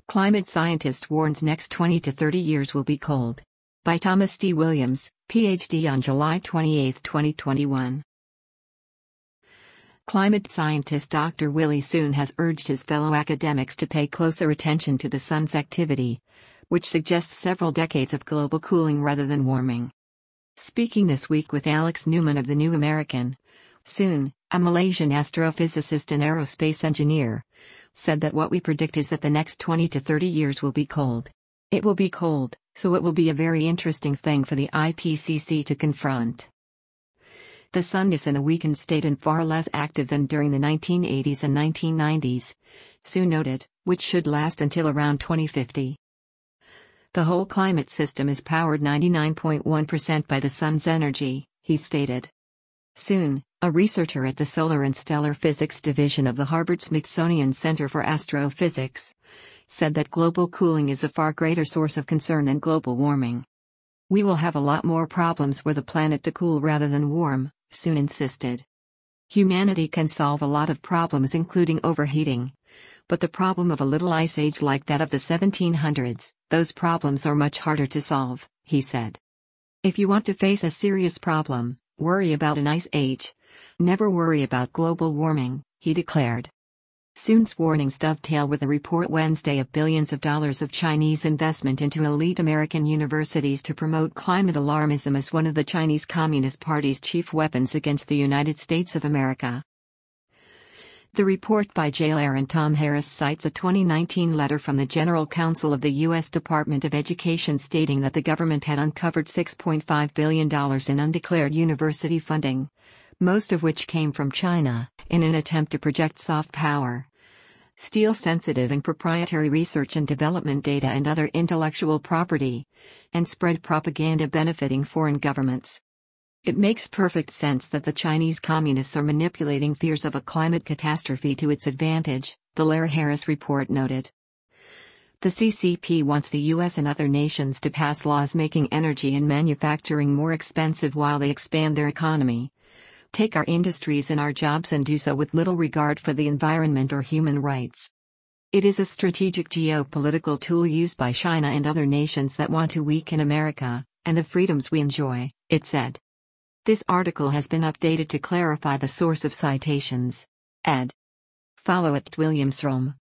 Climate scientist warns next 20 to 30 years will be cold. By Thomas D. Williams, Ph.D. on July 28, 2021. Climate scientist Dr. Willie Soon has urged his fellow academics to pay closer attention to the sun's activity, which suggests several decades of global cooling rather than warming. Speaking this week with Alex Newman of The New American, Soon, a Malaysian astrophysicist and aerospace engineer, said that what we predict is that the next 20 to 30 years will be cold. It will be cold, so it will be a very interesting thing for the IPCC to confront. The sun is in a weakened state and far less active than during the 1980s and 1990s, Soon noted, which should last until around 2050. The whole climate system is powered 99.1% by the sun's energy, he stated. Soon, a researcher at the Solar and Stellar Physics Division of the Harvard-Smithsonian Center for Astrophysics, said that global cooling is a far greater source of concern than global warming. We will have a lot more problems for the planet to cool rather than warm, Soon insisted. Humanity can solve a lot of problems including overheating. But the problem of a little ice age like that of the 1700s, those problems are much harder to solve, he said. If you want to face a serious problem, worry about an ice age. Never worry about global warming, he declared. Soon's warnings dovetail with a report Wednesday of billions of dollars of Chinese investment into elite American universities to promote climate alarmism as one of the Chinese Communist Party's chief weapons against the United States of America. The report by Jailr and Tom Harris cites a 2019 letter from the General Counsel of the U.S. Department of Education stating that the government had uncovered $6.5 billion in undeclared university funding, most of which came from China, in an attempt to project soft power, steal sensitive and proprietary research and development data and other intellectual property, and spread propaganda benefiting foreign governments. It makes perfect sense that the Chinese communists are manipulating fears of a climate catastrophe to its advantage, the Jailr-Harris report noted. The CCP wants the US and other nations to pass laws making energy and manufacturing more expensive while they expand their economy, take our industries and our jobs and do so with little regard for the environment or human rights. It is a strategic geopolitical tool used by China and other nations that want to weaken America, and the freedoms we enjoy, it said. This article has been updated to clarify the source of citations. Ed. Follow @WilliamsRome.